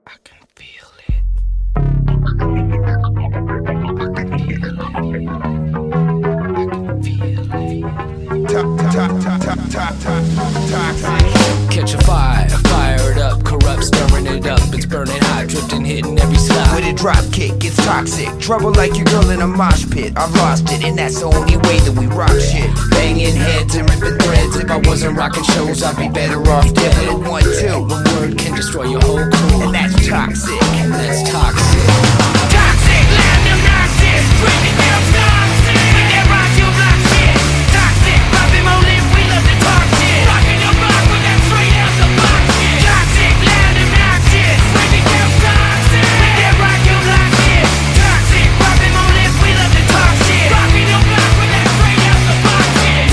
I can feel it. I can feel it. Toxic. Catch a fire, fired up, corrupt, stirring it up. It's burning hot, drifting, hitting every sky. With a drop kick, it's toxic. Trouble like your girl in a mosh pit. I've lost it, and that's the only way that we rock shit. Banging heads and ripping threads. If I wasn't rocking shows, I'd be better off dead. With a 1-2, One word can destroy your whole crew, and that's toxic. That's toxic. Toxic, land obnoxious, drinking down toxic. With that rock you block shit. Toxic, popping more lip, we love to talk shit. Rocking your block with that straight out the box shit. Toxic, land obnoxious, drinking down toxic. With that rock you block shit. Toxic, popping more lip, we love to talk shit. Rocking your block with that straight out the box shit.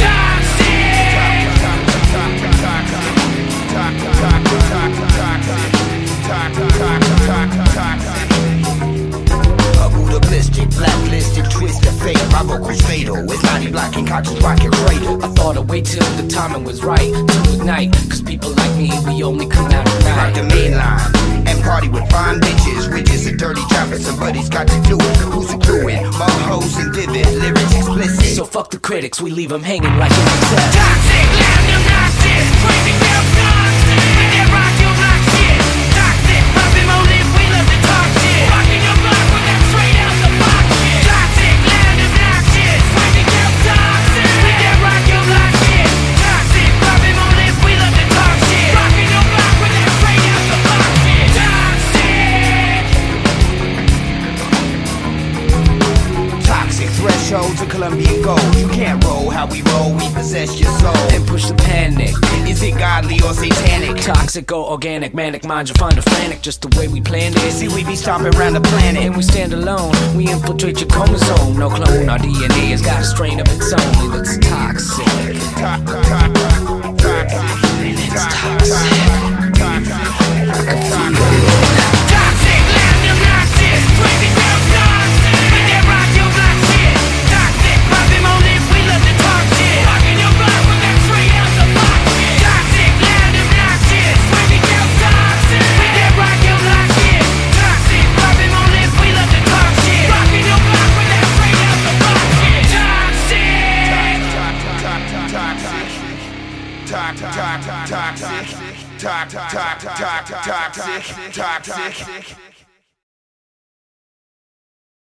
Ballistic, blacklisted, twist of fate. My vocals fatal. It's body blocking, conscious rocket cradle. I thought I'd wait till the timing was right to ignite. Cause people like me, we only come out at Rock night. the main line and party with fine bitches. Witches and dirty choppers, somebody's got to do it. Who's a crewing? Mug hoes and vivid, lyrics explicit. So fuck the critics, we leave them hanging like an insect. Toxic, land obnoxious, drinking down toxic. With that rock you block shit. Toxic, popping more lip, we love to talk shit. Rocking your block with that straight out the box shit. Toxic, land obnoxious, drinking down toxic. With that rock you block shit. Toxic, popping more lip, we love to talk shit. Rocking your block with that straight out the box shit. Toxic. Toxic thresholds of Colombian gold. You can't roll how we roll, we possess your soul. And push the panic. Is it godly or satanic? Toxic or organic, manic minds you'll find a frantic. Just the way we planned it. See, we be stomping around the planet. And we stand alone, we infiltrate your chromosome. No clone, our DNA has got a strain of its own. And it's toxic. And it's toxic. I can feel it. Toxic, land obnoxious, drinking down toxic. With that rock you block shit. Toxic, popping more lip, we love to talk shit. Rocking your block with that straight out the box shit. Toxic, land obnoxious, drinking down toxic. With that rock you block shit. Toxic, popping more lip, we love to talk shit. Rocking your block with that straight out the box shit. Toxic. Toxic.